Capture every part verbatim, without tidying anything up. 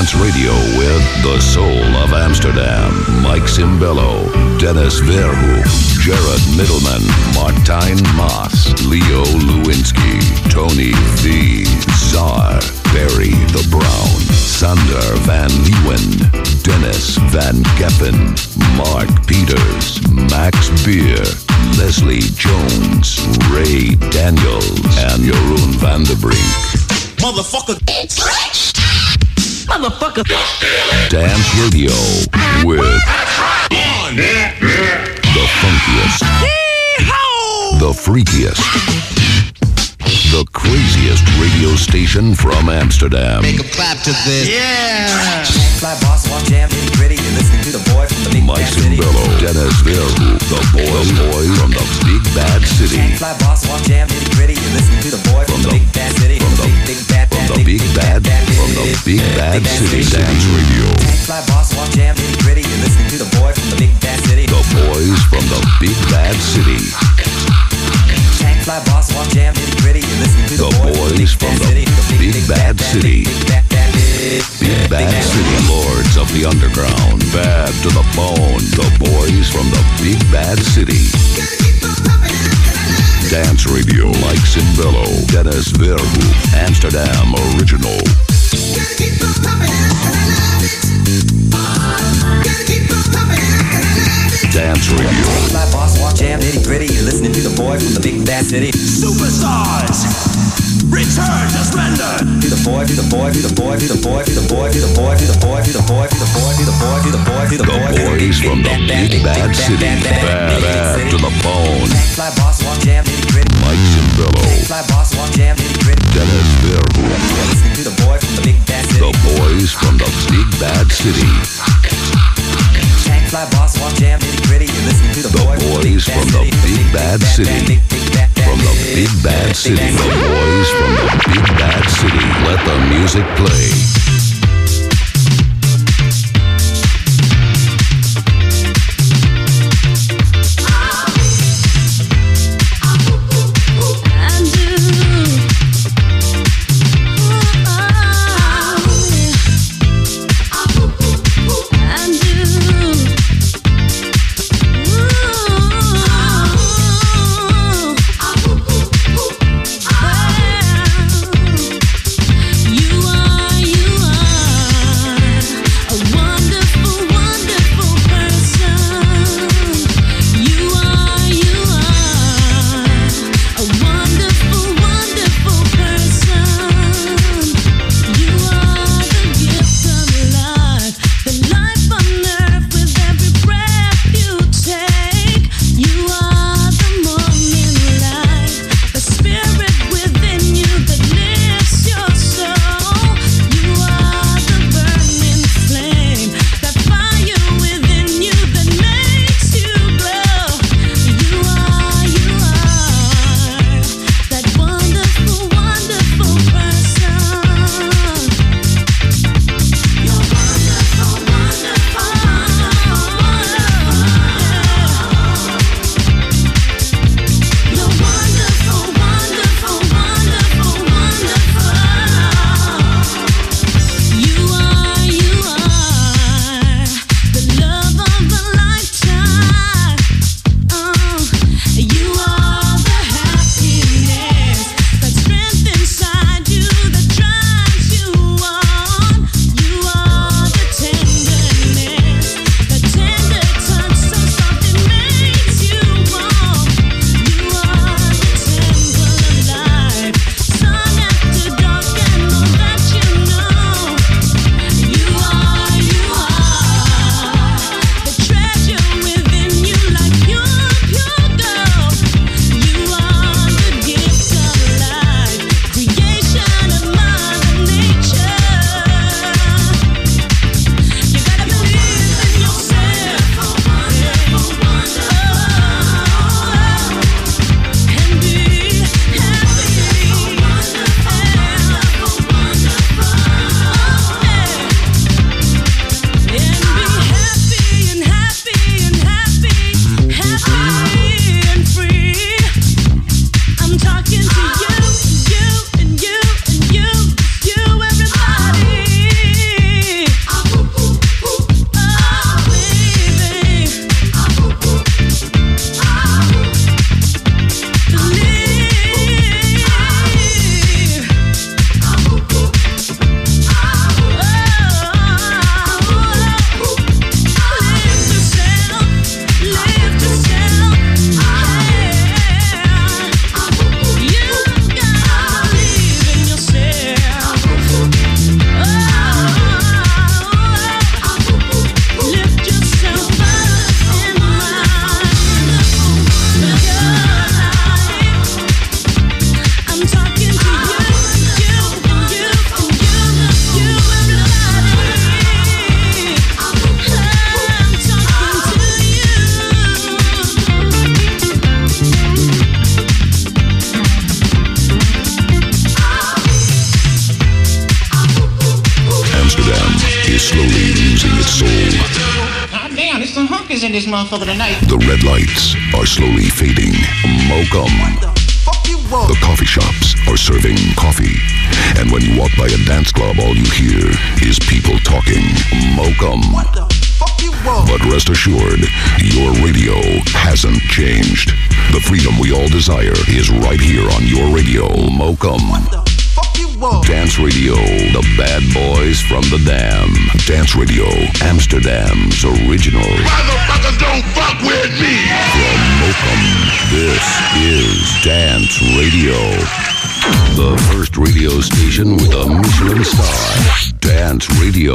Dance Radio with the soul of Amsterdam, Mike Cimbello, Dennis Verhoek, Jared Middleman, Martijn Mas, Leo Lewinsky, Tony V, Czar, Barry the Brown, Sander van Leeuwen, Dennis van Geppen, Mark Peters, Max Beer, Leslie Jones, Ray Daniels, and Jeroen van der Brink. Motherfucker. Motherfucker. Dance Radio with the funkiest, the freakiest, the craziest radio station from Amsterdam. Make a clap to this. Yeah. Fly boss, walk jam, nitty gritty. You're listening to the boy from the big Mike bad city. Cimbello, Dennis Verhoek, the boy, boy from the big bad city. Fly boss, walk jam, nitty gritty. You're listening to the boy from, from the big bad city. From the big, big bad, from bad, the big bad, bad, from the big bad city. Dance Radio. Fly boss, walk jam, nitty gritty. You're listening to the boy from the big bad city. The boys from the big bad city. Tank fly boss, walk jam, nitty gritty. You're listening to the, the boys from the big bad city. Big bad city, lords of the underground, bad to the bone. The boys from the big bad city. Dance Radio, Mike Cimbello, Dennis Verhoek, Amsterdam original. Dance Radio. Fly boss, walk jam, nitty gritty. You're listening to the boy from the big bad city. Superstars. Return to splendor. To the boy, to the boy, to the boy, to the boy, to the boy, to the boy, to the boy, to the boy, to the boy, to the boy, to the boy, to the boy. The boys from the big bad city. Bad, bad to the bone. Fly boss, walk jam, nitty gritty. Mike Cimbello. Fly boss, walk jam, nitty gritty. Dennis Verhoek. You're listening to the boy from the big bad city. The boys from the big bad city. Tank fly boss, walk jam, nitty gritty. You're listening to the The boy boys from the big bad city. From the big bad city. The boys from the big bad city. Let the music play. You are, you motherfuckers in this motherfucker tonight. The red lights are slowly fading. Mokum. Fuck you want. The coffee shops are serving coffee. And when you walk by a dance club, all you hear is people talking. Mokum. What the fuck you want? But rest assured, your radio hasn't changed. The freedom we all desire is right here on your radio. Mokum. What the fuck you want? Dance Radio, the bad boys from the Dam. Dance Radio, Amsterdam's original. Motherfuckers don't fuck with me. From Mokum, this is Dance Radio. The first radio station with a Michelin star. Dance Radio.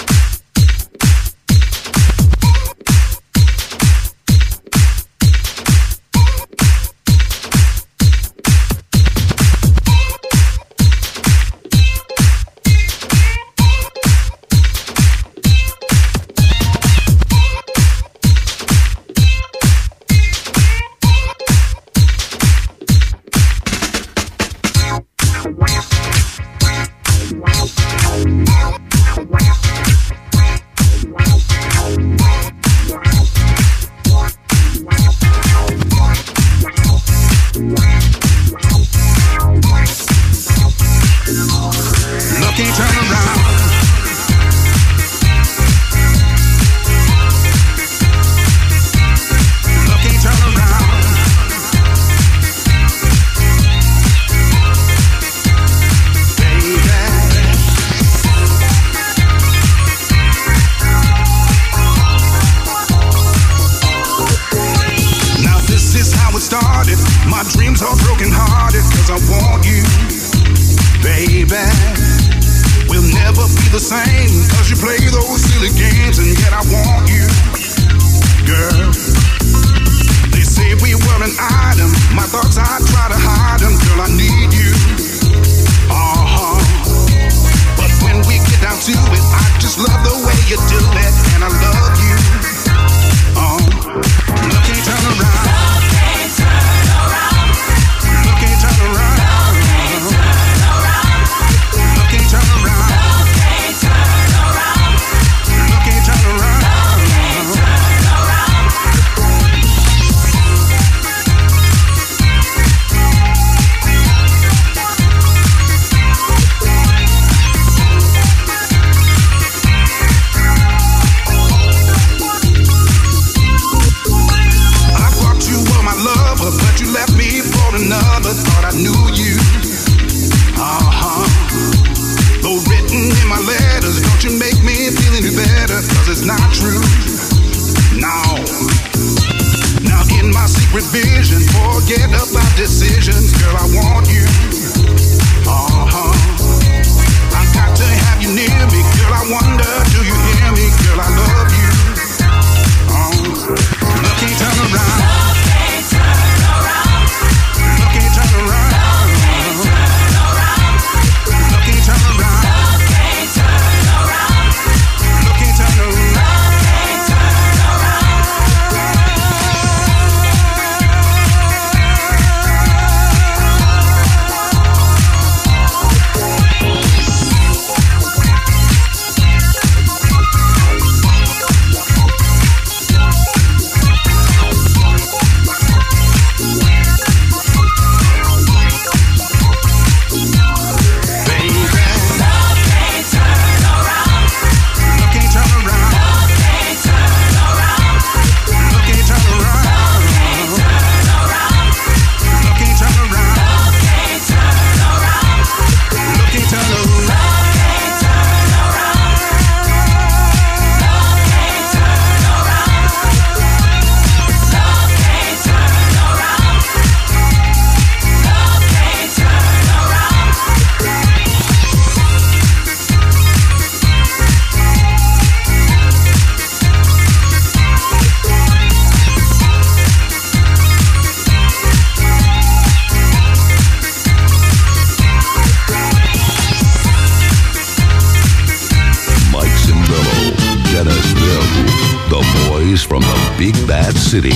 Big Bad City.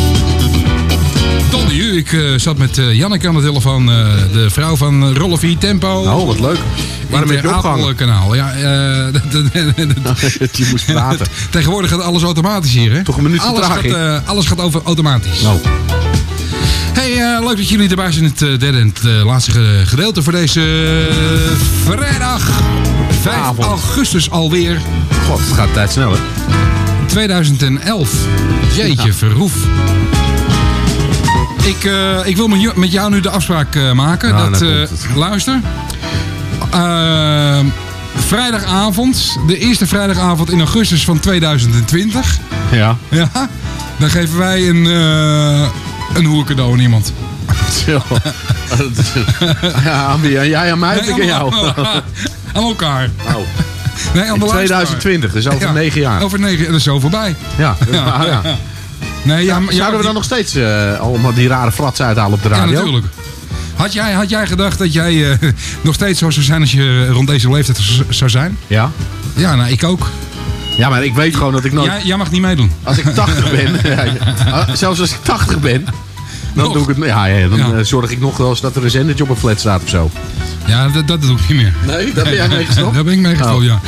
Tot u, ik uh, zat met uh, Janneke aan de telefoon, uh, de vrouw van Rolfie Tempo. Oh, wat leuk. Waarom heb je opgehangen? Kanaal. Ja, uh, je moest praten. Tegenwoordig gaat alles automatisch hier, hè? Toch een minuut alles gaat, uh, alles gaat over automatisch. Oh. Hey, uh, leuk dat jullie erbij zijn in het uh, derde en het uh, laatste gedeelte voor deze uh, vrijdag. vijf augustus alweer. God, het gaat tijd snel, hè? tweeduizend elf. Jeetje, ja. Verroef. Ik, uh, ik wil met jou nu de afspraak uh, maken. Ja, dat, uh, luister. Uh, vrijdagavond. De eerste vrijdagavond in augustus van tweeduizend twintig. Ja. Ja. Dan geven wij een, uh, een hoercadeau aan iemand. Ja, aan wie? Aan jij, aan mij of ik aan jou? Aan elkaar. Oh. Nee, aan de tweeduizend twintig, dus over ja, negen jaar. Over negen jaar, dat is zo voorbij. Ja, ja. Ah, ja. Nee, ja, ja, zouden we die... dan nog steeds uh, allemaal die rare frats uithalen op de radio? Ja, natuurlijk. Had jij, had jij gedacht dat jij uh, nog steeds zo zou zijn als je rond deze leeftijd zou zijn? Ja. Ja, nou, ik ook. Ja, maar ik weet gewoon dat ik nooit... Jij, jij mag niet meedoen. Als ik tachtig ben, ja, zelfs als ik tachtig ben, dan, nog. doe ik het, ja, ja, dan ja. zorg ik nog wel eens dat er een zendertje op een flat staat of zo. Ja, dat, dat doe ik niet meer. Nee, daar ben jij mee gestopt? Daar ben ik mee gestopt, oh. ja.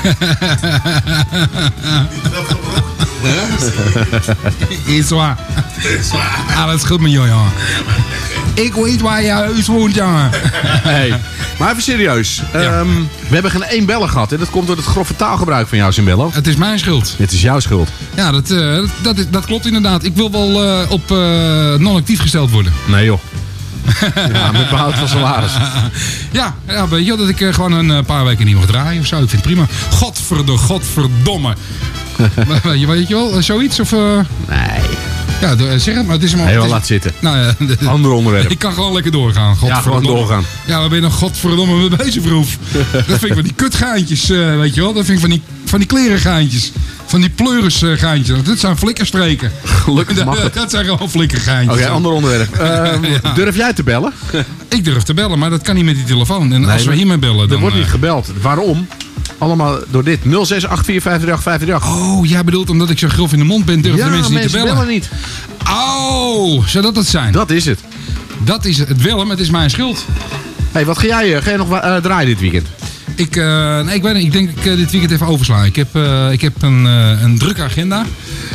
Is waar. Alles goed met jou, jongen. Ik weet waar je huis woont, jongen. Hey, maar even serieus. Ja. Um, we hebben geen één beller gehad. Hè? Dat komt door het grove taalgebruik van jou, Simbello. Het is mijn schuld. Het is jouw schuld. Ja, dat, uh, dat, dat, dat klopt inderdaad. Ik wil wel uh, op uh, non-actief gesteld worden. Nee, joh. Ja, met behoud van salaris. Ja, ja, weet je dat ik uh, gewoon een paar weken niet mag draaien of zo. Ik vind het prima. Godverde, godverdomme. weet, je, weet je wel, zoiets? Of, uh... Nee. Ja, zeg het maar. Het is maar nee, het wel, is... laat zitten. Nou, ja, de, de, Ander onderwerp. Ik kan gewoon lekker doorgaan. Ja, gewoon doorgaan. Ja, waar ben je nog godverdomme mee bezig, vroeg? Dat vind ik van die kutgaantjes, uh, weet je wel. Dat vind ik van die, van die klerengaantjes. Van die pleurisgaantjes. Dit zijn flikkerstreken. Gelukkig mag het. Dat zijn gewoon flikkergaantjes. Oké, okay, ander onderwerp. Uh, ja. Durf jij te bellen? Ik durf te bellen, maar dat kan niet met die telefoon. En nee, als we hiermee bellen, dan... Er wordt niet gebeld. Waarom? Allemaal door dit. nul zes acht vier vijf drie acht vijf drie acht. Oh, jij bedoelt omdat ik zo grof in de mond ben, durven ja, de mensen niet te bellen? Ja, mensen bellen niet. Oh, zou dat het zijn? Dat is het. Dat is het. Het willen, het is mijn schuld. Hé, hey, wat ga jij, ga jij nog uh, draaien dit weekend? Ik, uh, nee, ik, weet niet, ik denk dat ik uh, dit weekend even oversla. Ik heb, uh, ik heb een, uh, een drukke agenda.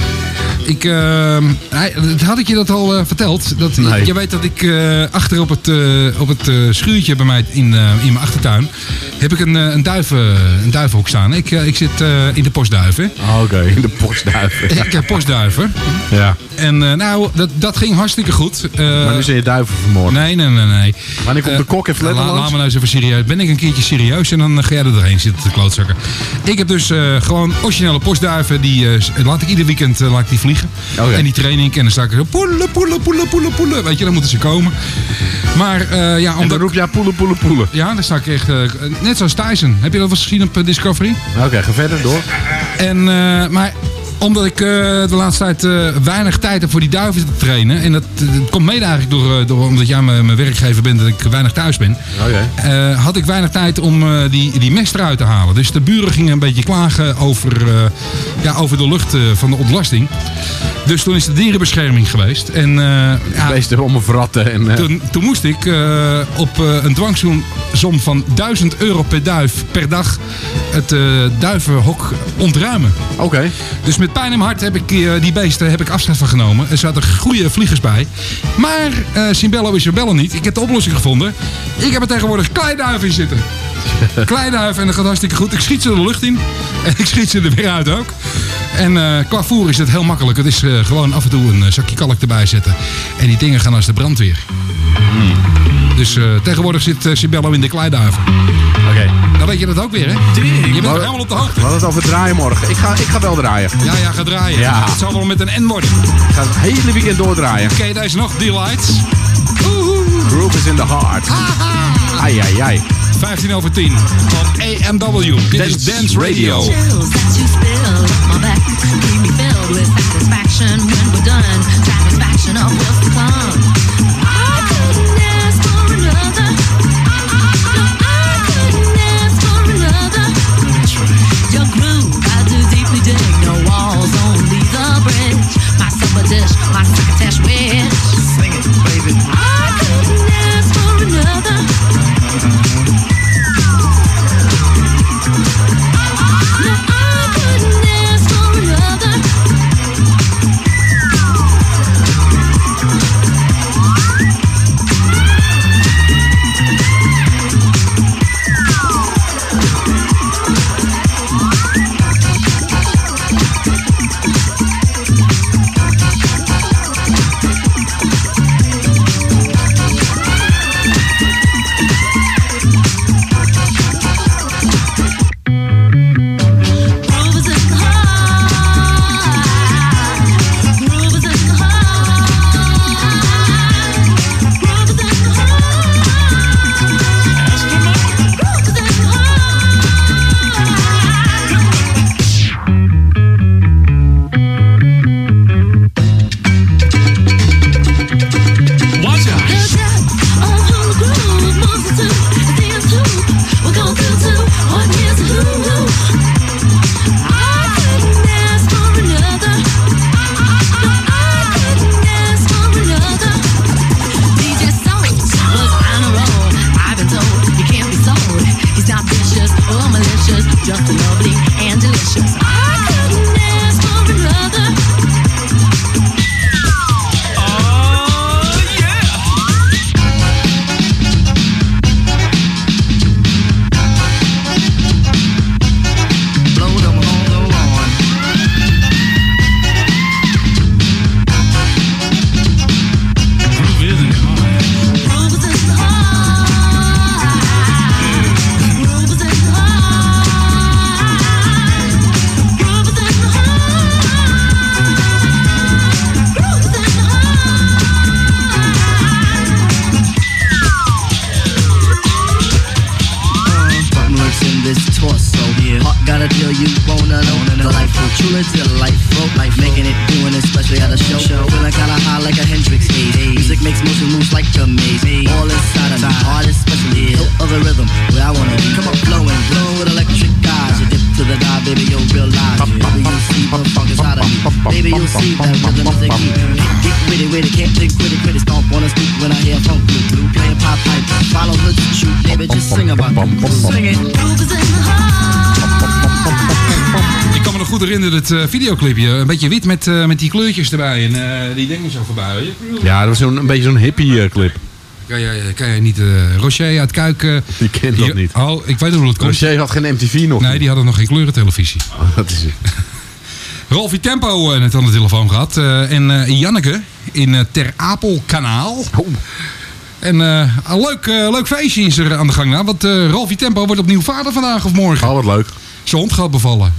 Ik, uh, had ik je dat al uh, verteld? Dat, nee. Je weet dat ik uh, achter op het, uh, op het uh, schuurtje bij mij in, uh, in mijn achtertuin... heb ik een, uh, een, duiven, een duivenhok staan. Ik, uh, ik zit uh, in de postduiven. Oh, oké, okay. In de postduiven. Ik heb postduiven. Ja. En uh, nou, dat, dat ging hartstikke goed. Uh, maar nu zijn je duiven vermoord. Nee, nee, nee. nee. Wanneer komt de kok en flat uh, la, Laat me nou eens even serieus. Ben ik een keertje serieus en dan ga jij er doorheen zitten te klootzakken. Ik heb dus uh, gewoon originele postduiven. Die uh, laat ik ieder weekend uh, laat ik die vliegen. Okay. En die training. En dan sta ik zo poelen, poelen, poelen, poelen, poelen. Weet je, dan moeten ze komen. Maar uh, ja, omdat... En dan roep jij poelen, poelen, poelen. Ja, dan sta ik echt... Uh, net zoals Tyson. Heb je dat wel eens gezien op uh, Discovery? Oké, okay, ga verder, door. En, uh, maar... Omdat ik uh, de laatste tijd uh, weinig tijd heb voor die duiven te trainen. En dat, uh, dat komt mede eigenlijk door, uh, door omdat jij mijn werkgever bent dat ik weinig thuis ben. Okay. Uh, had ik weinig tijd om uh, die, die mest eruit te halen. Dus de buren gingen een beetje klagen over, uh, ja, over de lucht uh, van de ontlasting. Dus toen is de dierenbescherming geweest. En, uh, ja, beesten om me verratten. En, uh... toen, toen moest ik uh, op uh, een dwangsom van duizend euro per duif per dag het uh, duivenhok ontruimen. Oké. Okay. Dus met pijn in mijn hart heb ik uh, die beesten heb ik afscheid van genomen. Er zaten goede vliegers bij. Maar uh, Simbello is er bellen niet. Ik heb de oplossing gevonden. Ik heb er tegenwoordig kleiduiven in zitten. Kleiduiven en dat gaat hartstikke goed. Ik schiet ze de lucht in. En ik schiet ze er weer uit ook. En uh, qua voer is het heel makkelijk. Het is uh, gewoon af en toe een uh, zakje kalk erbij zetten. En die dingen gaan als de brandweer. Mm. Dus uh, tegenwoordig zit uh, Simbello in de kleiduiven. Oké. Okay. Dan weet je dat ook weer, hè? Je bent er helemaal op de hoogte. We hadden het over draaien morgen. Ik ga, ik ga wel draaien. Ja, ja, ga draaien. Ja. Het zal wel met een N worden. Ik ga het hele weekend doordraaien. Oké, deze nog. Delights. Groove is in the heart. Ai, ai, ai. vijftien over tien op A M W. Dit is Dance Radio. precious, just lovely and delicious. I couldn't ask for another. Got a deal you wanna know. Delightful, truly delightful. Life making it, doing it, especially at a show. Feeling kinda high like a Hendrix haze. Music makes motion moves like a maze. All inside of me, heart especially. No other rhythm where I wanna be. Come on, flowing, blowing with electric eyes. You dip to the dive, baby, you'll realize. Baby, you'll see the funk inside of me. Baby, you'll see that rhythm is the key. Get, get witty, witty, can't think quitty, quitty. Stomp on a street when I hear funk blue, blue playing pop pipe. Follow the shoot, baby, just sing about it. Sing it. Ik kan me nog goed herinneren, het uh, videoclipje. Een beetje wit met, uh, met die kleurtjes erbij en uh, die dingen zo voorbij. Weet je? Ja, dat was zo'n, een beetje zo'n hippie uh, clip. Kan jij, kan jij niet uh, Rocher uit Kuik... Uh, die kent dat niet. Oh, ik weet hoe het komt. Rocher had geen M T V nog. Nee, die hadden nog geen kleurentelevisie. Oh, dat is het. Rolfie Tempo uh, net aan de telefoon gehad. Uh, en uh, Janneke in uh, Ter Apel kanaal. Oh. En uh, een leuk, uh, leuk feestje is er aan de gang. Nou, want uh, Rolfie Tempo wordt opnieuw vader vandaag of morgen. Oh, wat leuk. Zijn hond gaat bevallen.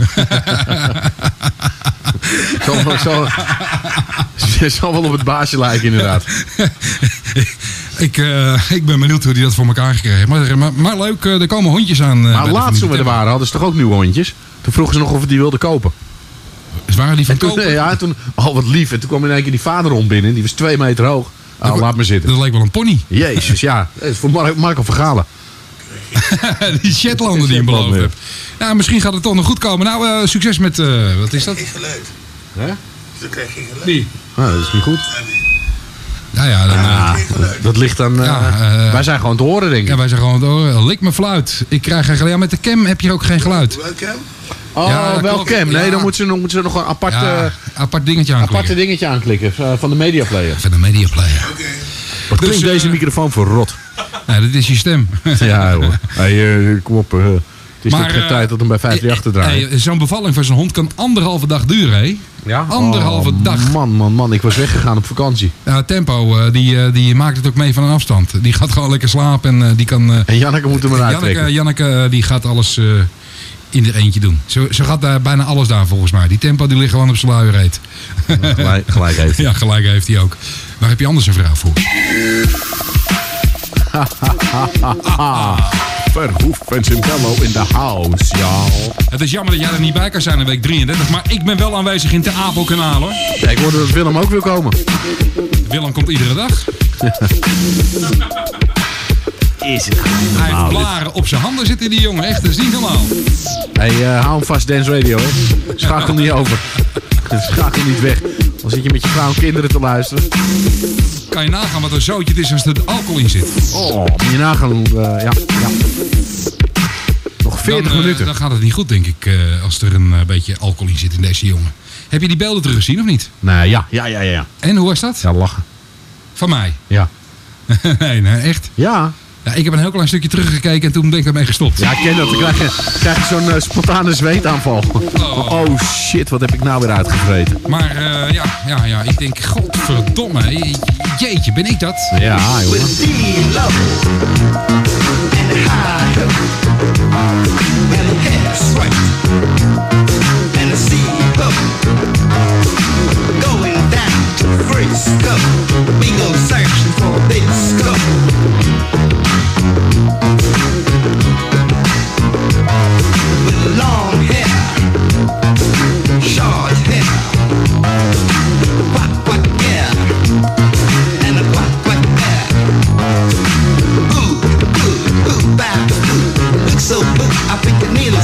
zal, zal, zal wel op het baasje lijken, inderdaad. ik, uh, ik ben benieuwd hoe hij dat voor elkaar gekregen. Maar, maar, maar leuk, uh, er komen hondjes aan. Uh, maar laatst toen we er waren, hadden ze toch ook nieuwe hondjes? Toen vroegen ze nog of we die wilden kopen. Dus waren die van en toen, kopen? Ja, toen, oh wat lief. En toen kwam in één keer die vaderhond binnen. Die was twee meter hoog. Oh, laat me zitten. Dat leek wel een pony. Jezus, ja. Dat is voor Mar- Marco Vergalen. Die Shetlander die hem beloofd hebt. Nou, misschien gaat het toch nog goed komen. Nou, uh, succes met... Uh, wat is dat? Geen geluid. Hè? Dan krijg je geen geluid. Die. Ah, dat is niet goed. Ja, ja. Dan, ja uh, dat ligt dan... Uh, ja, uh, wij zijn gewoon te horen, denk ik. Ja, wij zijn gewoon te horen. Lik me fluit. Ik krijg geen geluid. Ja, met de cam heb je ook geen geluid. Wel cam? Oh, ja, wel cam. Nee, ja. dan moeten ze nog, moeten ze nog een apart, ja, uh, apart dingetje aanklikken. aparte dingetje aanklikken. Uh, van de media player. Van de media player. Oké. Okay. Wat klinkt Dus, uh, deze microfoon voor rot? Nou, dat is je stem. Ja, hoor. Hey, uh, kom op. Uh, het is maar, toch geen uh, tijd dat hem bij vijf drie acht te draaien. Hey, zo'n bevalling van zo'n hond kan anderhalve dag duren, hé? Ja? Anderhalve oh, dag. Man, man, man. Ik was weggegaan op vakantie. Ja, Tempo, uh, die, uh, die maakt het ook mee van een afstand. Die gaat gewoon lekker slapen en uh, die kan... Uh, en Janneke moet hem eruit trekken. Janneke, Janneke uh, die gaat alles uh, in er eentje doen. Zo, zo gaat daar bijna alles daar volgens mij. Die Tempo die ligt gewoon op zijn luie reet. Ja, gelijk, gelijk heeft hij. Ja, gelijk heeft hij ook. Waar heb je anders een vrouw voor? Verhoef en Simbello in de house, ja. Het is jammer dat jij er niet bij kan zijn in week drieëndertig, maar ik ben wel aanwezig in Ter Apel kanaal, hoor. Ja, ik hoorde dat Willem ook wil komen. Willem komt iedere dag. Is het Hij heeft blaren op zijn handen zitten, die jongen. Echt, dat is niet normaal. Hey, uh, hou hem vast, Dance Radio, hè. Schakel niet over. Schakel niet weg. Dan zit je met je vrouw en kinderen te luisteren. Kan je nagaan wat een zootje het is als er alcohol in zit. Oh, moet je nagaan. Uh, ja, ja. Nog veertig dan, uh, minuten. Dan gaat het niet goed, denk ik, uh, als er een uh, beetje alcohol in zit in deze jongen. Heb je die beelden teruggezien, of niet? Nee, ja, ja, ja, ja. En, hoe was dat? Ja, lachen. Van mij? Ja. nee, nee, echt? Ja. Ja, ik heb een heel klein stukje teruggekeken en toen ben ik ermee gestopt. Ja, ik ken dat. Dan krijg je, krijg je zo'n uh, spontane zweetaanval. Oh. oh shit, wat heb ik nou weer uitgevreten. Maar uh, ja, ja, ja, ik denk, godverdomme, jeetje, ben ik dat? Ja, jongen. So I think you need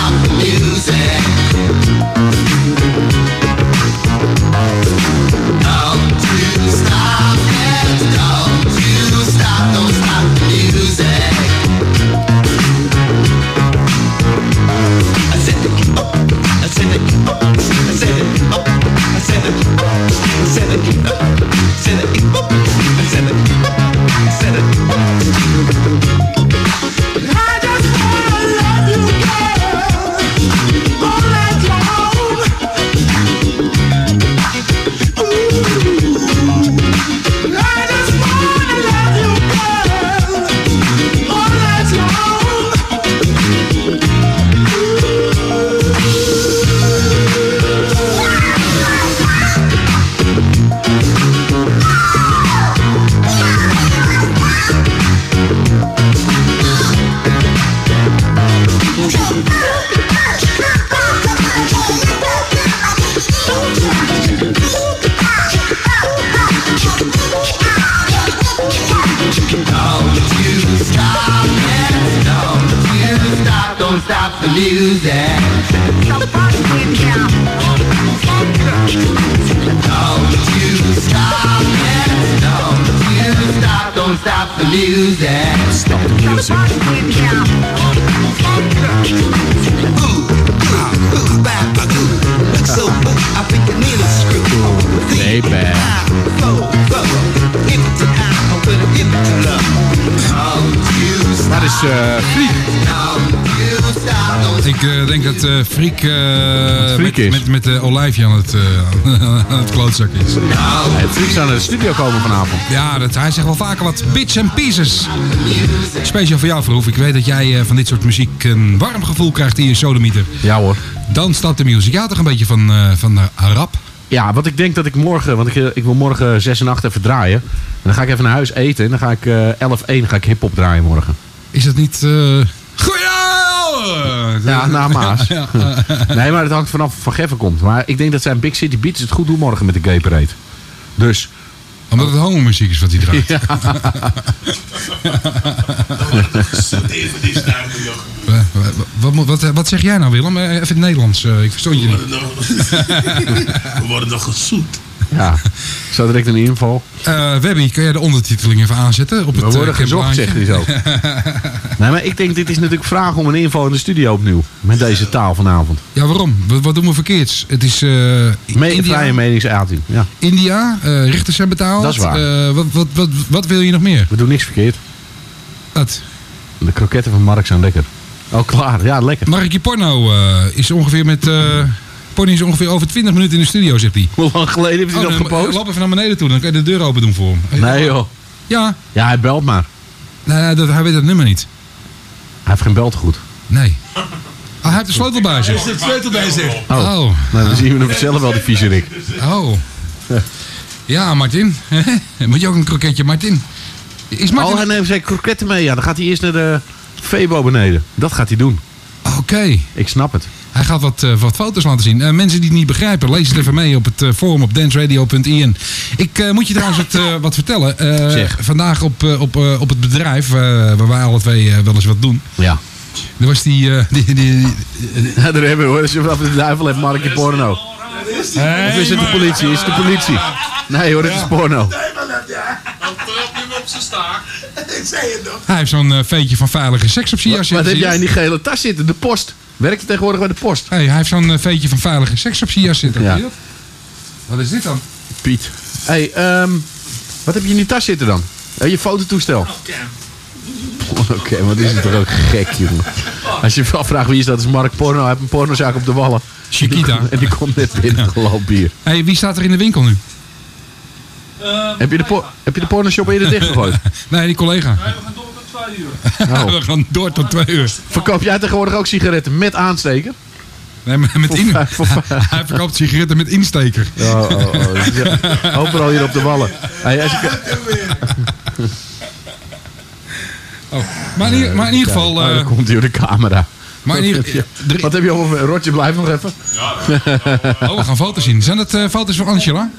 stop the music. Don't you stop it, don't you stop, don't stop the music. I said it up, I said it up, I said it up, I said it up, I said it up, I said it up, I said it up, I said it up. I just wanna love you, girl, all night long. Ooh, I just wanna love you, girl, all night long. Don't stop the music. Don't you stop it. Don't you stop. Don't stop the music. Stop the music. Nee, bad. Dat is uh, Friek. Ik uh, denk dat uh, Friek, uh, Friek met, is. met, met de olijfje aan het, uh, aan het klootzak is. Nee, Friek zou naar de studio komen vanavond. Ja, dat, hij zegt wel vaker wat bits and pieces. Speciaal voor jou, Verhoef. Ik weet dat jij uh, van dit soort muziek een warm gevoel krijgt in je sodemieter. Ja hoor. Dan staat de muziek. Ja, toch een beetje van, uh, van de rap. Ja, wat ik denk dat ik morgen, want ik, ik wil morgen zes en acht even draaien. En dan ga ik even naar huis eten en dan ga ik uh, elf één ga ik hiphop draaien morgen. Is dat niet... Uh... Goeie Ja, na Maas. Ja. Nee, maar het hangt vanaf van Geffen komt. Maar ik denk dat zijn Big City Beats het goed doen morgen met de Gay Parade. Dus... Omdat het homo-muziek is wat hij draait. Ja. Wat, wat, wat, wat zeg jij nou, Willem? Even in het Nederlands. Uh, ik verstond je niet. We worden nog gezoet. Ja, zo direct een inval. Uh, Webby, kun jij de ondertiteling even aanzetten? Op We het, worden uh, gezocht, zegt hij zo. Nee, maar ik denk, dit is natuurlijk vraag om een inval in de studio opnieuw. Met deze taal vanavond. Ja, waarom? Wat, wat doen we verkeerds? Het is uh, Me India, vrije meningsuiting. Ja. India uh, richters zijn betaald. Dat is waar. Uh, wat, wat, wat, wat wil je nog meer? We doen niks verkeerd. Wat? De kroketten van Mark zijn lekker. Oh, klaar. Ja, lekker. Markje Porno uh, is ongeveer met... Uh, Porno is ongeveer over twintig minuten in de studio, zegt hij. Hoe lang geleden heeft hij Oh, dat dan, gepost? loop even naar beneden toe, dan kan je de deur open doen voor hem. Nee joh. Ja. Ja, hij belt maar. Nee, dat, hij weet het nummer niet. Hij heeft geen beltegoed. Nee. Oh, hij heeft de sleutel bij zich. Is er sleutel bij zich? Oh. Oh. Nou, dan zien we hem zelf wel, die viezerik. Oh. Ja, Martin. Moet je ook een kroketje, Martin? Is Martin... Oh, hij neemt zijn kroketten mee. Ja, dan gaat hij eerst naar de Febo beneden. Dat gaat hij doen. Oké. Okay. Ik snap het. Hij gaat wat, uh, wat foto's laten zien. Uh, mensen die het niet begrijpen, lees het even mee op het uh, forum op danceradio punt i n. Ik uh, moet je trouwens het, uh, wat vertellen. Uh, Zeg. Vandaag op, uh, op, uh, op het bedrijf, uh, waar wij alle twee uh, wel eens wat doen. Ja. Er was die... Uh, die, die, die, die Ja, daar hebben we hoor. Als je vanaf de duivel hebt, Markje Porno. hey, Of is het de politie? Is het de politie? Nee hoor, het is porno. Ik zei het nog. Hij heeft zo'n uh, veetje van veilige seks op zijn Wat, jas wat heb zitten. jij in die gele tas zitten? De post. Werkt het tegenwoordig bij de post? Hey, hij heeft zo'n uh, veetje van veilige seks op zijn jas zitten. Ja. Zie je dat? Wat is dit dan? Piet. Hé, hey, um, wat heb je in die tas zitten dan? Uh, je fototoestel. Oké, okay, wat is het toch ook gek, jongen. Als je je afvraagt wie is dat, is Mark Porno. Hij heeft een pornozaak op de Wallen. Chiquita. En die komt net binnen Ja. gelopen hier. Hey, wie staat er in de winkel nu? Uh, Heb je de, por- heb je de pornoshop eerder dichtgegooid? Nee, die collega. we gaan door tot twee uur. Oh. We gaan door tot twee uur. Verkoop jij tegenwoordig ook sigaretten met aansteker? Nee, met met Voor in... vijf- voor vijf. Hij verkoopt sigaretten met insteker. Oh, oh, oh. Ja, overal hier op de Wallen. Hey, als ik... Oh. Maar, in, ieder- maar in ieder geval... Oh, Uh, dan komt hij op de camera. maar in ieder, Ja. drie- Wat heb je over? Rotje, blijf nog even. oh, we gaan foto's zien. Zijn dat uh, foto's van Angela?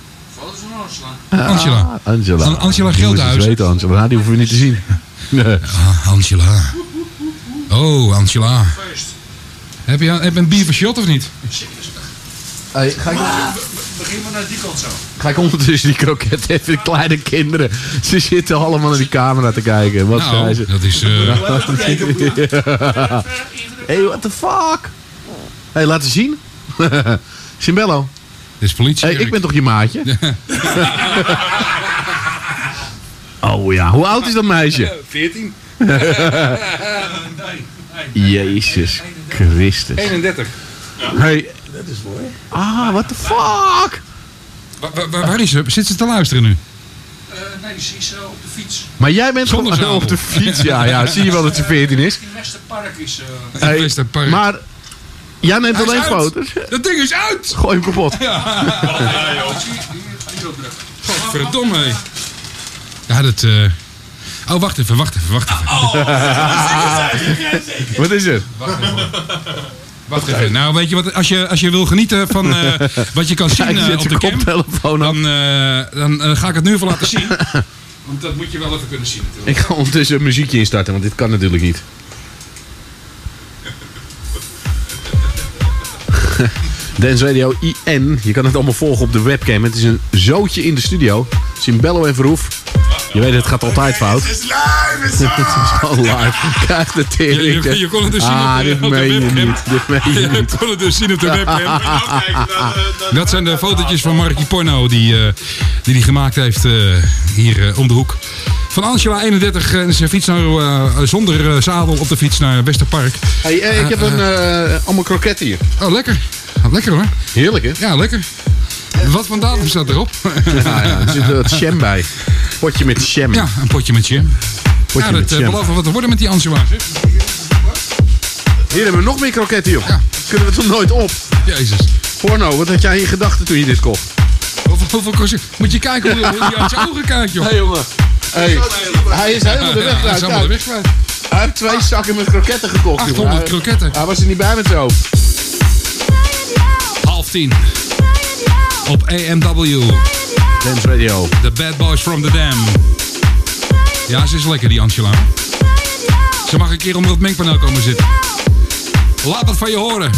Angela. Angela. An- Angela Die moest Geldhuis. eens weten, Angela. Nou, die hoeven we niet te zien. Nee. Ah, Angela. Oh, Angela. Heb je, heb je een bier voor shot of niet? Hey, ga ik... Begin maar naar die kant zo. Ga ik ondertussen die kroket even de kleine kinderen. Ze zitten allemaal naar die camera te kijken. Wat Nou, zijn ze? dat is... eh, Hey, what the fuck? Hey, laat ze zien. Simbello. Dit is politie. Hey, ik ben toch je maatje? Oh ja, hoe oud is dat meisje? veertien. Jezus Christus. eenendertig. Hey. Dat is mooi. Ah, what the fuck? Waar, waar, waar is ze? Zit ze te luisteren nu? Uh, nee, ze is uh, op de fiets. Maar jij bent Zonder gewoon zadel. op de fiets. Ja, ja, zie je wel dat ze veertien is. In Westerpark is... Uh, Hey, Westerpark. maar jij neemt Hij is alleen uit. foto's. Dat ding is uit! Gooi hem kapot. Verdomme. hé. Ja, dat... eh Oh, wacht even, wacht even, wacht even. Wat is het? Wacht even. Nou, weet je wat? Als je, als je wil genieten van eh, wat je kan zien Hij eh, zet op zijn de cam, koptelefoon dan, op. eh, dan eh, ga ik het nu even laten zien. Want dat moet je wel even kunnen zien natuurlijk. Ik ga ondertussen een muziekje instarten, want dit kan natuurlijk niet. Dance Radio I N. Je kan het allemaal volgen op de webcam. Het is een zootje in de studio. Simbello en Verhoef. Je weet, het gaat altijd fout. Het is live, het is Het is gewoon live. Krijg de tering. Je- je- je kon het dus zien ah, op de- dit op de meen je webcam. niet. Dit meen je Je niet. kon het dus zien op de webcam. Dat zijn de fotootjes van Markie Porno die eh, die hij gemaakt heeft eh, hier eh, om de hoek. Van Angela eenendertig en ze fietst nou eh, zonder eh, zadel op de fiets naar Westerpark. Hey, eh, ik heb een, eh, allemaal kroketten hier. Oh, lekker. Lekker hoor. Heerlijk, hè? Ja, lekker. Wat voor datum staat erop? Ja, ja, er zit wat jam bij. Potje met jam. Ja, een potje met jam. Potje Ja, met dat uh, jam. belooft wel wat te worden met die Angela. Zeg. Hier hebben we nog meer kroketten, joh. Ja. Kunnen we toch nooit op? Jezus. Porno, wat had jij in gedachten toen je dit kocht? Hoeveel, hoeveel kost je? Moet je kijken hoe, hoe hij uit zijn ogen kijkt, joh. Hé, hey, jongen. Hey. Hij is helemaal de weg Hij kwijt. is allemaal de weg kwijt. Hij heeft twee zakken met kroketten gekocht. jongen. achthonderd Hij- kroketten. Hij was er niet bij met zo. Half tien. Op A M W. Dance Radio. The Bad Boys from the Dam. Ja, ze is lekker, die Angela. Ze mag een keer onder het mengpaneel komen zitten. Laat het van je horen.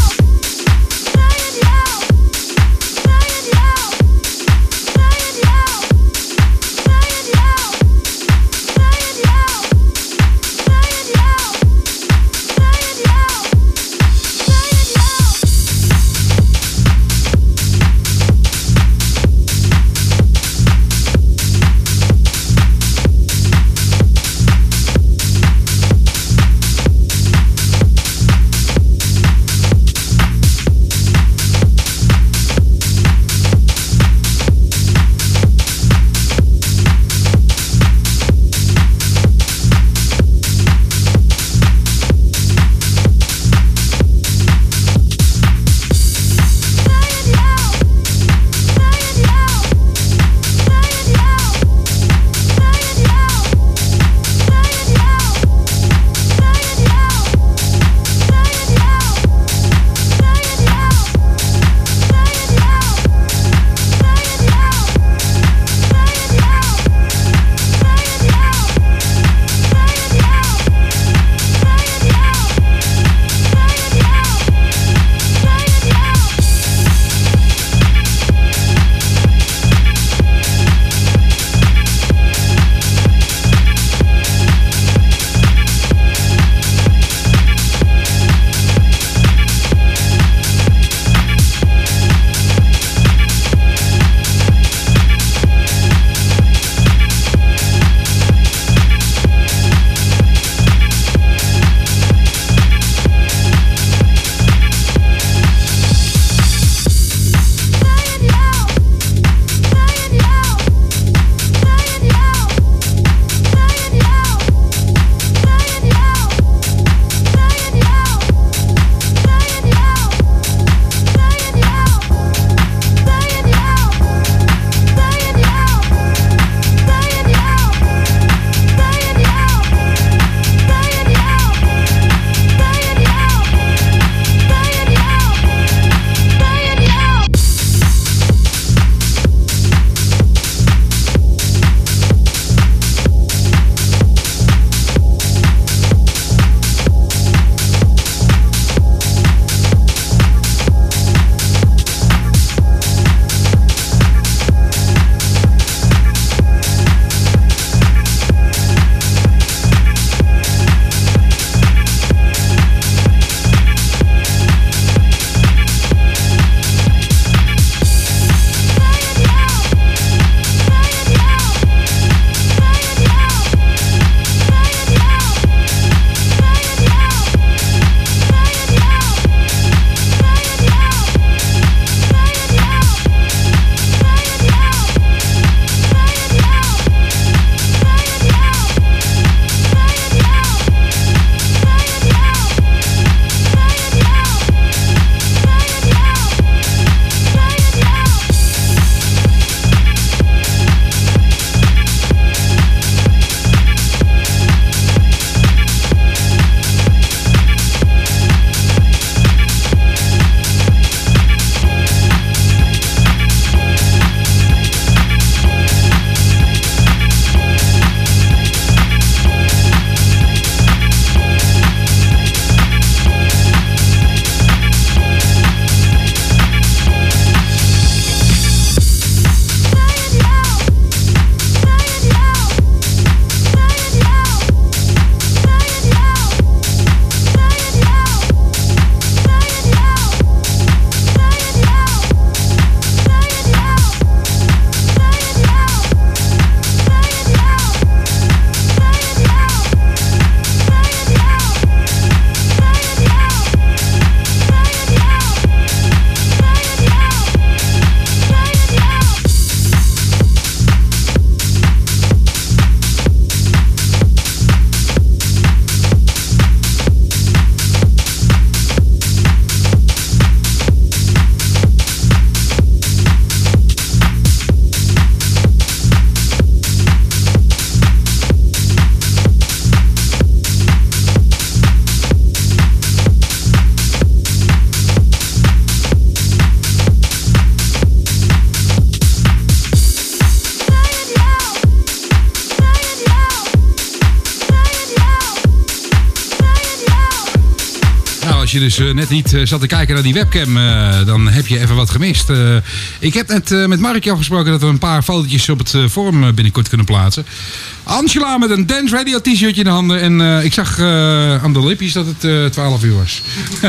als je dus uh, net niet uh, zat te kijken naar die webcam, uh, dan heb je even wat gemist. Uh, ik heb net uh, met Markje afgesproken dat we een paar fotootjes op het uh, forum uh, binnenkort kunnen plaatsen. Angela met een Dance Radio t-shirtje in de handen. En uh, ik zag uh, aan de lipjes dat het uh, twaalf uur was.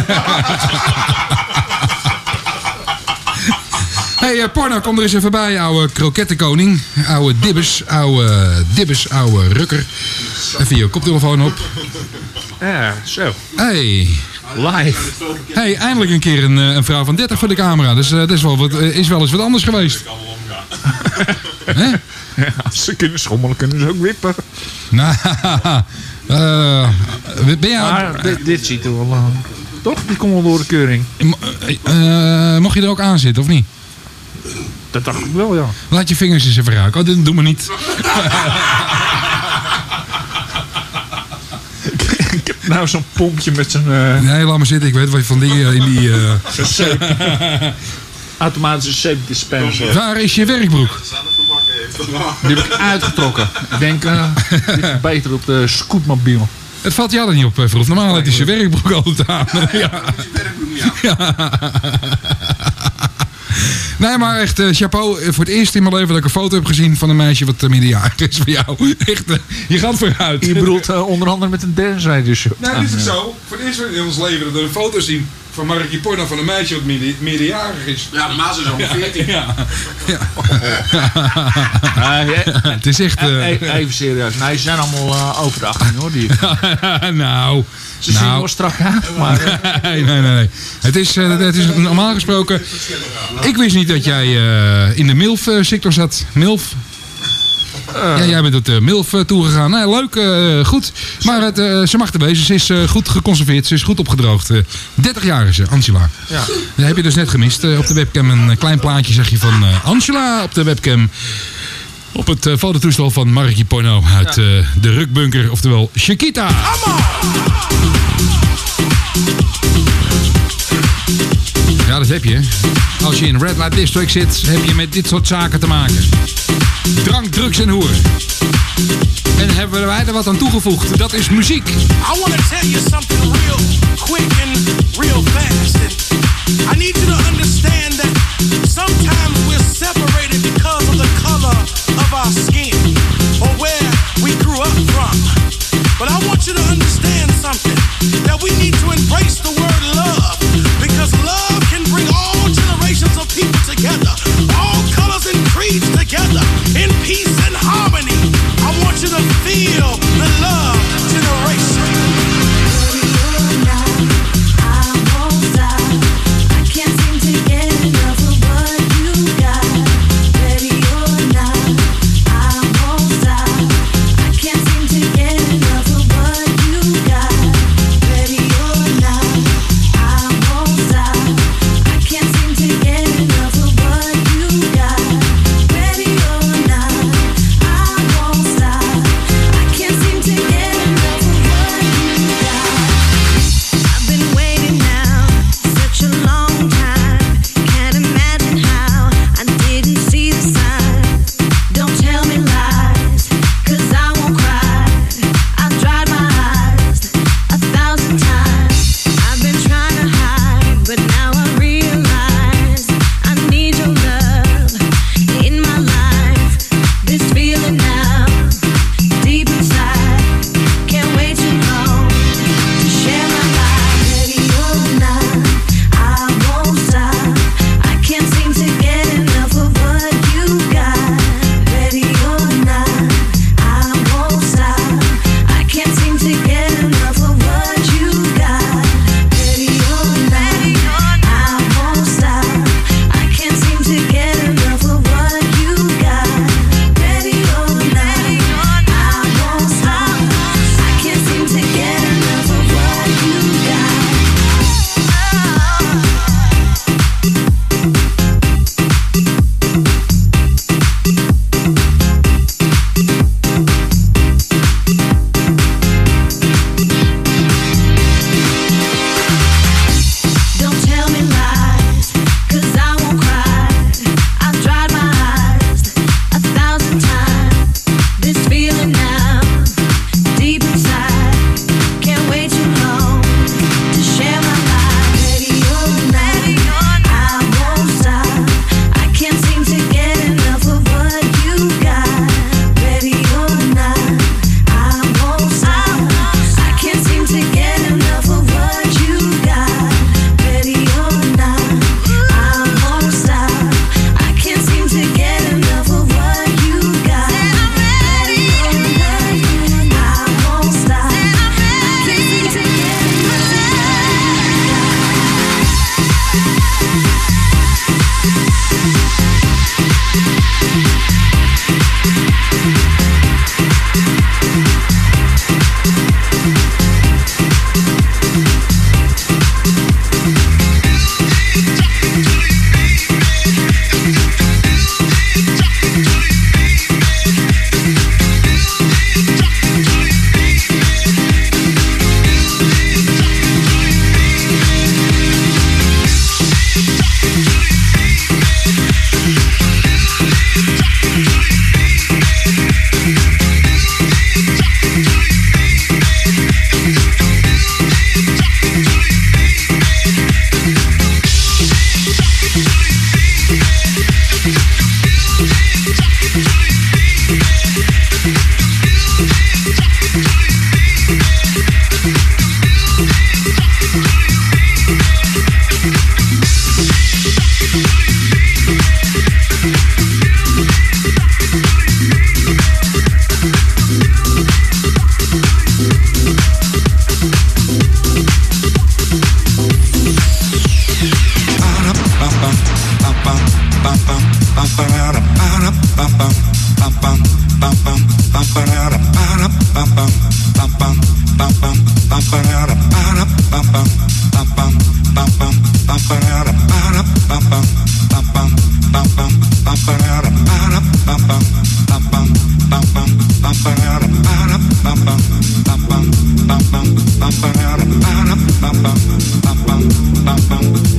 Hey, uh, porno, kom er eens even bij, ouwe krokettenkoning. Ouwe dibbes, ouwe dibbes, ouwe rukker. Even je koptelefoon op. Ja, zo. Hey. Live. Hey, eindelijk een keer een, een vrouw van dertig voor de camera. Dus uh, dat is wel, wat, uh, is wel eens wat anders geweest. Hè? Ja, als ze kunnen schommelen, kunnen ze ook wippen. Nou, uh, ben jij... Maar dit, dit ziet er wel... Uh, toch? Die komt wel door de keuring. Uh, uh, mocht je er ook aan zitten, of niet? Dat dacht ik wel, ja. Laat je vingers eens even ruiken. Oh, dit doen we niet. Ik heb nou zo'n pompje met zijn... Uh... Nee, laat maar zitten. Ik weet wat van die... Uh, in die uh... Zo'n zeep. Automatische zeepdispenser. Waar is je werkbroek? Die heb ik uitgetrokken. Ik denk, uh, dit is beter op de scootmobiel. Het valt jou er niet op, Verhoef. Normaal heeft hij zijn werkbroek altijd aan. Ja. Ja. Nee, maar echt, uh, chapeau. Voor het eerst in mijn leven dat ik een foto heb gezien van een meisje wat uh, middenjarig is voor jou. Echt, uh, je gaat vooruit. Je bedoelt uh, onder andere met een dance radio shirt. Nee, dit is zo. Voor het eerst in ons leven dat we een foto zien van Markie Porno van een meisje wat midden, middenjarig is. Ja, de Maas is al veertien. Ja. Ja. Ja. Het is echt... Uh... Even serieus. Nee, ze zijn allemaal uh, over de achttien hoor. Die... nou... Ze nou, zien wel strak uit, maar... nee, nee, nee. Het is, uh, het is normaal gesproken... Ik wist niet dat jij uh, in de MILF-sector zat. MILF? Uh. Ja, jij bent het uh, MILF uh, toegegaan. Nou, leuk, uh, goed. Maar het, uh, ze mag er wezen. Ze is uh, goed geconserveerd. Ze is goed opgedroogd. Uh, dertig jaar is ze, Angela. Ja. Dat heb je dus net gemist. Uh, op de webcam een klein plaatje zeg je van uh, Angela op de webcam. Op het uh, fototoestel van Markie Porno uit uh, de Rukbunker, oftewel Chiquita. Ja, dat heb je. Als je in Red Light District zit, heb je met dit soort zaken te maken. Drank, drugs en hoeren. En hebben wij er wat aan toegevoegd. Dat is muziek. I want to tell you something real quick and real fast. And I need you to understand that sometimes we're separated because of the color of our skin or where we grew up from. But I want you to understand something, that we need to embrace the word love, because love can bring all generations of people together, all colors and creeds together, in peace and harmony. I want you to feel the love generation. I won't stop.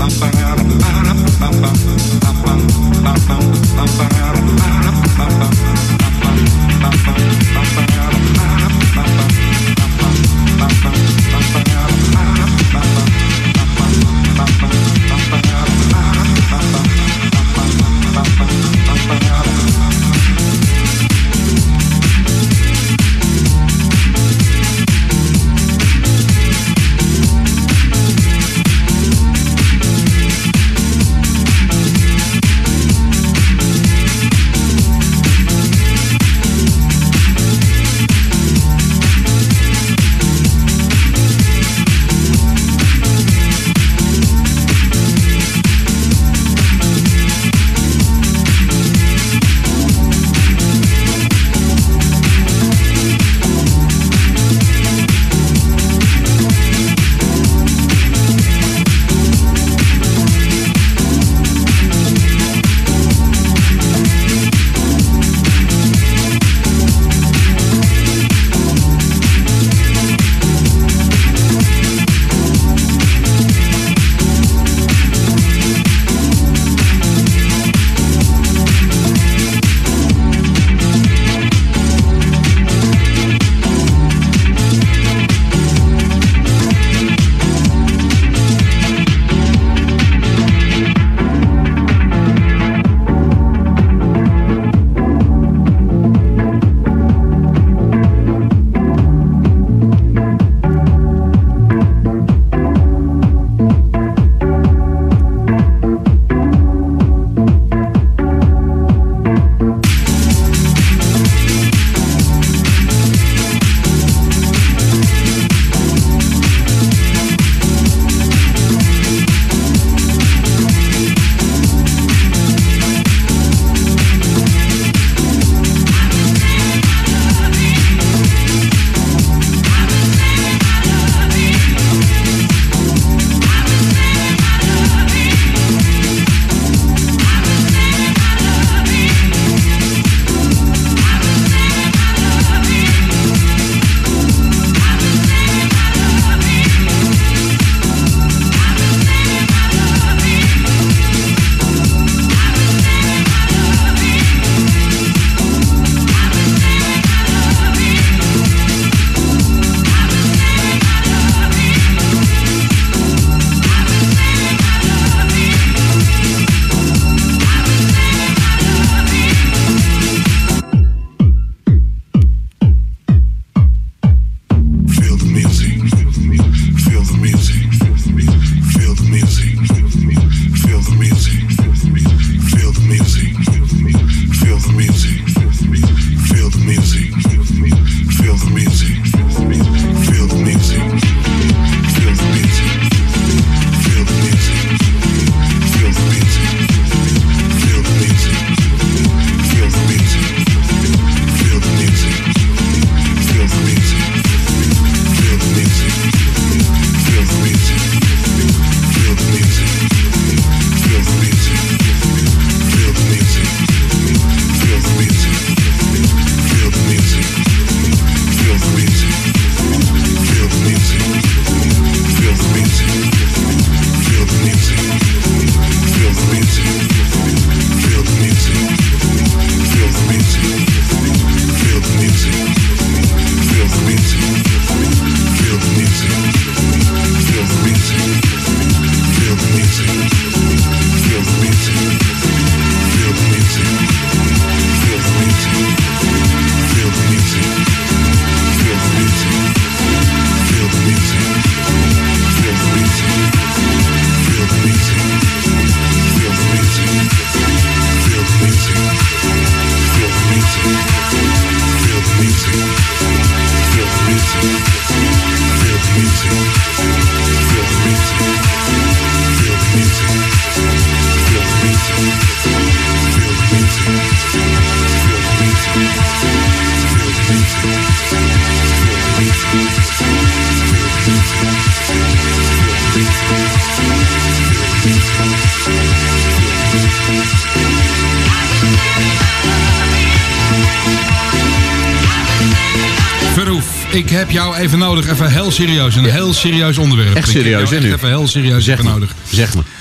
Ik heb jou even nodig, even heel serieus. Een heel serieus onderwerp. Echt serieus, hè, nu? Even heel serieus zeg even me. nodig. Zeg me.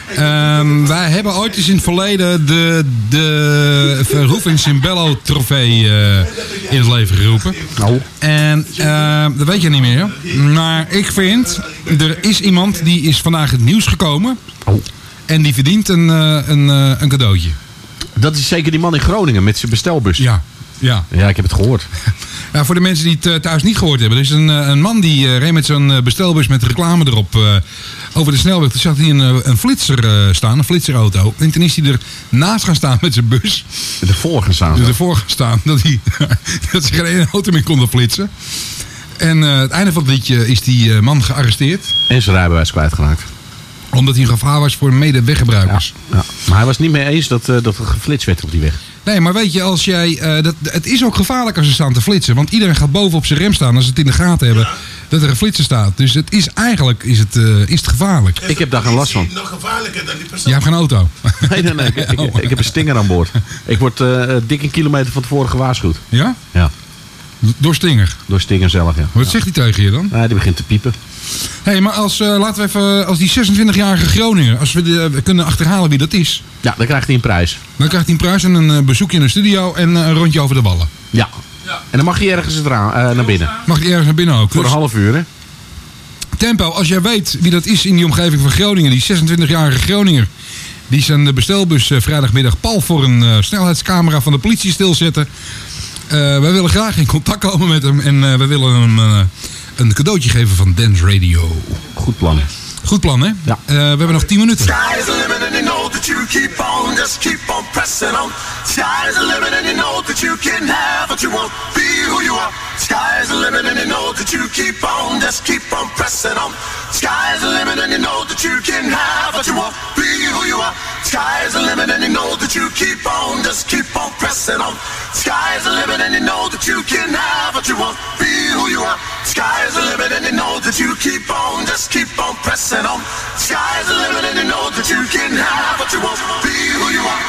Um, wij hebben ooit eens in het verleden de, de Verhoeven Cimbello trofee uh, in het leven geroepen. Oh. En uh, dat weet je niet meer. Maar ik vind, er is iemand die is vandaag het nieuws gekomen. Oh. En die verdient een, uh, een, uh, een cadeautje. Dat is zeker die man in Groningen met zijn bestelbus. Ja. Ja. Ja, ik heb het gehoord. Ja, voor de mensen die het uh, thuis niet gehoord hebben. Er is een, uh, een man die uh, reed met zo'n uh, bestelbus met reclame erop uh, over de snelweg. Toen zag hij een, uh, een flitser uh, staan, een flitserauto. En toen is hij er naast gaan staan met zijn bus. Ervoor gaan staan. Dus ervoor gaan staan. Dat, hij, dat ze geen ene auto meer konden flitsen. En uh, het einde van het liedje is die uh, man gearresteerd. En zijn rijbewijs kwijtgeraakt. Omdat hij een gevaar was voor medeweggebruikers. Ja, ja. Maar hij was niet mee eens dat, uh, dat er geflitst werd op die weg. Nee, maar weet je, als jij, uh, dat, het is ook gevaarlijk als ze staan te flitsen. Want iedereen gaat boven op zijn rem staan als ze het in de gaten hebben dat er een flitser staat. Dus het is eigenlijk is het, uh, is het gevaarlijk. Ik heb daar geen last van. Nog gevaarlijker dan die persoon. Jij hebt geen auto. Nee, nee, nee. Ik, ik, ik, ik heb een stinger aan boord. Ik word uh, dik een kilometer van tevoren gewaarschuwd. Ja? Ja. Door Stinger? Door Stinger zelf, ja. Wat zegt hij tegen je dan? Nee, die begint te piepen. Hé, hey, maar als, uh, laten we even, als die zesentwintigjarige Groninger, als we, de, we kunnen achterhalen wie dat is. Ja, dan krijgt hij een prijs. Dan krijgt hij een prijs en een uh, bezoekje in de studio en uh, een rondje over de wallen. Ja. ja. En dan mag hij ergens eraan, uh, naar binnen. Mag hij ergens naar binnen ook. Voor dus, een half uur, hè? Tempo, als jij weet wie dat is in die omgeving van Groningen, die zesentwintigjarige Groninger, die zijn bestelbus uh, vrijdagmiddag pal voor een uh, snelheidscamera van de politie stilzetten. Uh, wij willen graag in contact komen met hem en uh, wij willen hem uh, een cadeautje geven van Dance Radio. Goed plan. Goed plan, hè? Ja. Uh, we hebben nog tien minuten. Sky's the limit and you know that you keep on, just keep on pressing on. Sky's the limit and you know that you can have what you want, be who you are. Sky's the limit and you know that you keep on, just keep on pressing on. Sky's the limit and you know that you can have what you want, be who you are. Sky's the limit and you know that you keep on, just keep on pressing on. Sky's the limit and you know that you can have what you want, be who you are. Sky's the limit and you know that you keep on, just keep on pressing on. Sky's the limit and you know that you can have what you want, be who you are.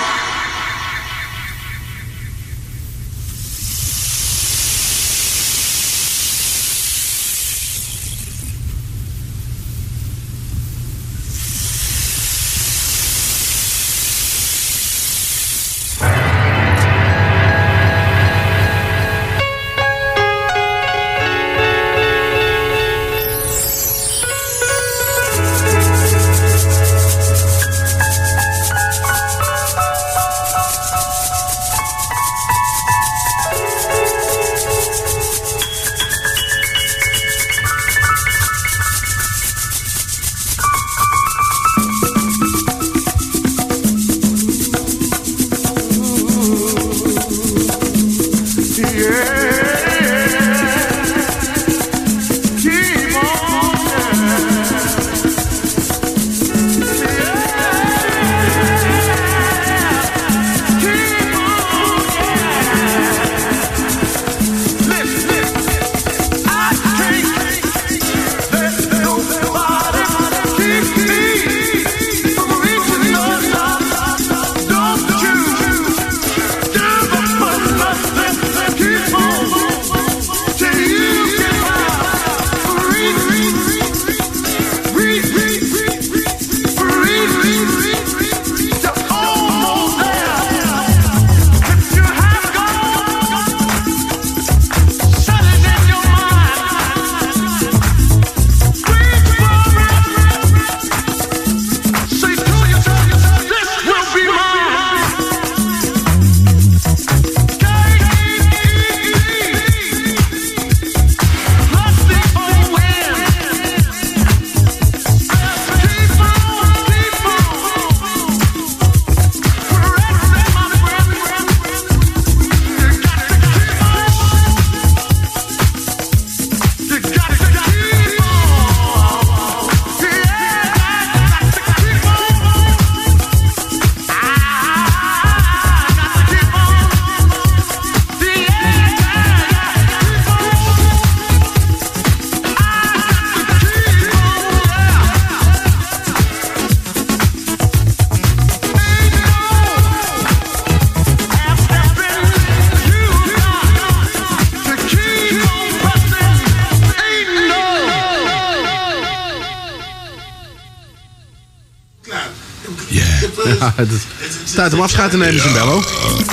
Yeah. Ja, het is tijd om afscheid te nemen, Simbello.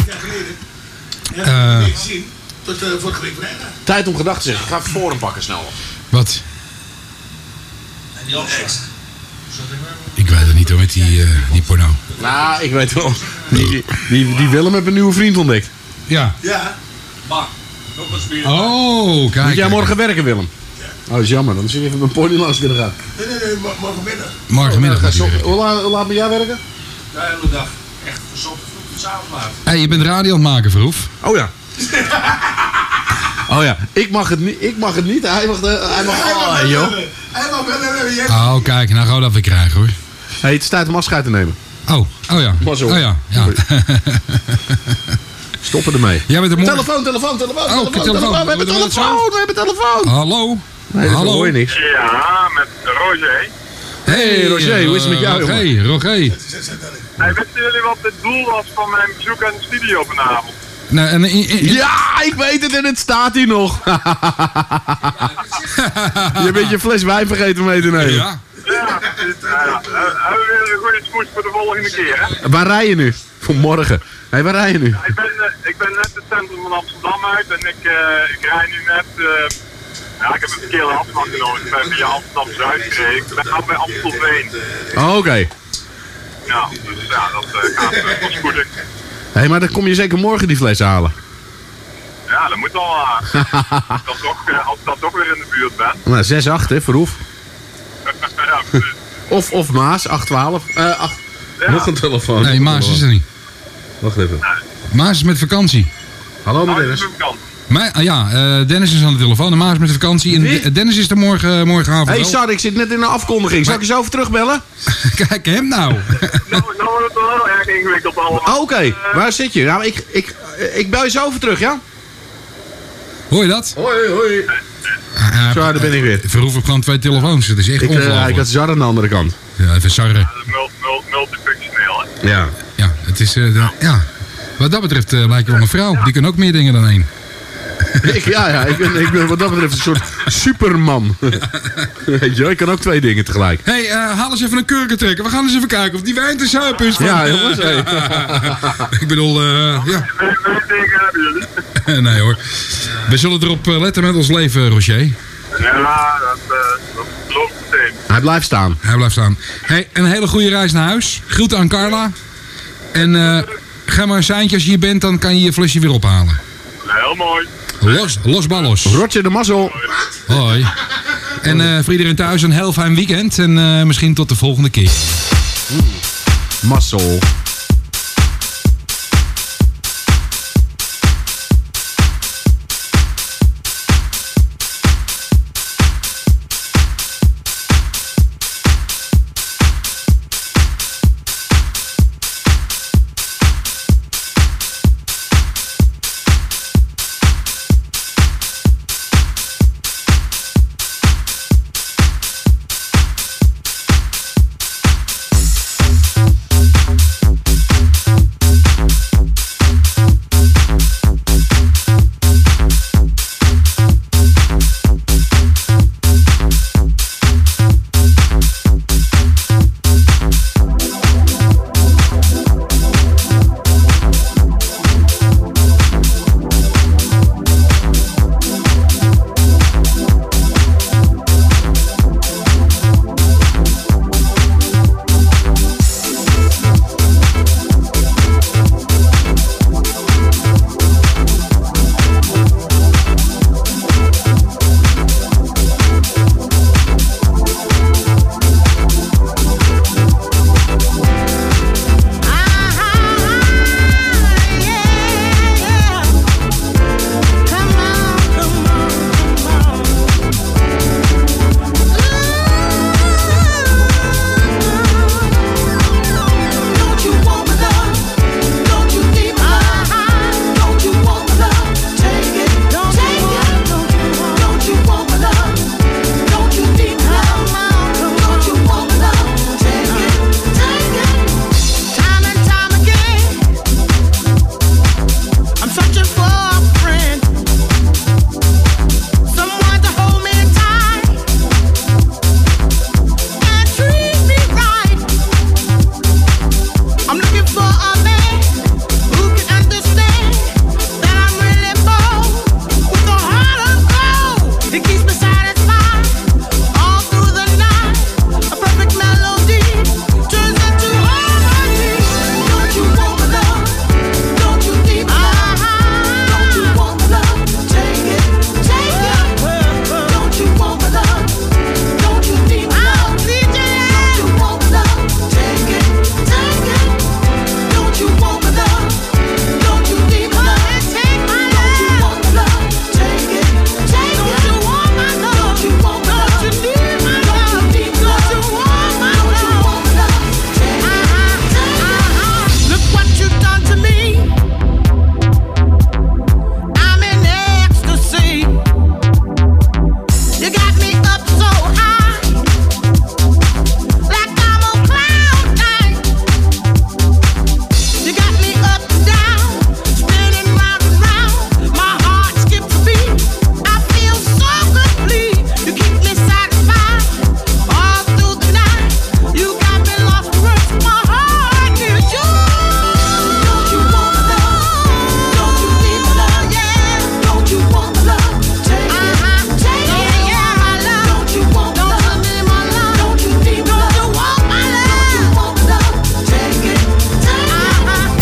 Eh, Tot uh, vorige week vrijdag. Tijd om gedachten te zeggen. Ik ga even voor hem pakken snel. wat? En die afslag. Ik weet het niet hoor, met die, uh, die porno. Nou, ik weet wel. Die, die, die Willem heeft een nieuwe vriend ontdekt. Ja. Ja. Maar, nog wat spelen. Oh, kijk. Moet jij kijk. morgen werken, Willem? Oh, dat is jammer. Dan zit je even mijn pony langs kunnen gaan. Nee, nee, nee, mo- morgenmiddag. Morgenmiddag gaat hij weer. Hoe laat, hoe laat ben jij werken? De hele dag. Echt verzocht tot s'avonds laat. Hey, je bent radio aan het maken, Verhoef. Oh ja. Oh ja. Ik mag het niet. Ik mag het niet. Hij mag... De, hij mag oh, joh. Hij mag wel hebben, Jet. Oh, kijk, nou gaan we dat weer krijgen hoor. Hey, het is tijd om afscheid te nemen. Oh, oh ja. Pas op. Oh ja, ja. Stoppen ermee. Jij bent er morgen... Telefoon, telefoon, telefoon, Oh, telefoon, telefoon. telefoon. We hebben Doen we dat zo? telefoon, we hebben telefoon. Hallo? Nee, dat Hallo? hoor je niks. Ja, met Roger. Hey Roger, hoe is het met jou, jongen? Hey, Roger. Hey, wisten jullie wat het doel was van mijn bezoek aan de studio vanavond? Nou, en, in, in- Ja, ik weet het en het staat hier nog. Je bent je fles wijn vergeten mee te nemen. ja. Ja, precies. Ja, ja. Uh, hebben we weer een goede smoes voor de volgende keer, hè? Waar rij je nu? Voor morgen. Hé, hey, waar rij je nu? Ik ben, uh, ik ben net het centrum van Amsterdam uit en ik, uh, ik rij nu net... Uh, ja, ik heb een verkeerde afslag genomen. Ik ben via Amsterdam-Zuid gereden. Ik ben ook bij Amstelveen. Oh, oké. Hé, Ja, dus ja, dat uh, gaat uh, voorspoedig. hey, maar dan kom je zeker morgen die fles halen. Ja, dat moet wel uh, als, ik dan toch, uh, als ik dan toch weer in de buurt ben. Nou, zes acht hè, Verhoef. Ja, precies. Of, of Maas, acht twaalf. Eh, acht. Ja. Nog een telefoon. Nee, Maas is er niet. Wacht even. Maas is met vakantie. Hallo, met Oh, Dennis. dat is ook kant. Maar, ah, ja, eh, Dennis is aan de telefoon en Maas is met vakantie. En Wie? De- Dennis is er morgen, morgenavond Hé, hey, wel. Sar, ik zit net in een afkondiging. Zal ik je zo even terugbellen? Kijk hem nou. Nou, nou wordt het wel heel erg ingewikkeld allemaal. Oh, oké, waar zit je? Nou, ik, ik, ik bel je zo even terug, ja? Hoor je dat? Hoi, hoi. Ah, Zo, daar ben ik weer. Verhoef op gewoon twee telefoons. Dat is echt Ik, uh, ongelooflijk. ik had Zar aan de andere kant. Ja, even sarren. Dat is mul- mul- multifunctioneel, hè. Ja. Ja, het is... eh, de- ja. Wat dat betreft uh, lijkt je wel een vrouw. Die kan ook meer dingen dan één. ik, ja, ja, ik ben, ik ben wat dat betreft een soort superman. Weet je, ik kan ook twee dingen tegelijk. Hé, hey, uh, haal eens even een kurken trekken. We gaan eens even kijken of die wijn te zuipen is. Van, Ja, uh, jongens, hey. Ik bedoel, uh, ja. Twee dingen hebben jullie. Nee hoor. We zullen erop uh, letten met ons leven, Roger. Ja, dat, uh, dat loopt meteen. Hij blijft staan. Hij blijft staan. Hey, een hele goede reis naar huis. Groeten aan Carla. En uh, ga maar een seintje als je hier bent, dan kan je je flesje weer ophalen. Heel mooi. Los, los ballos. Roger de mazzel. Hoi. En uh, voor iedereen thuis een heel fijn weekend. En uh, misschien tot de volgende keer. Mazzel.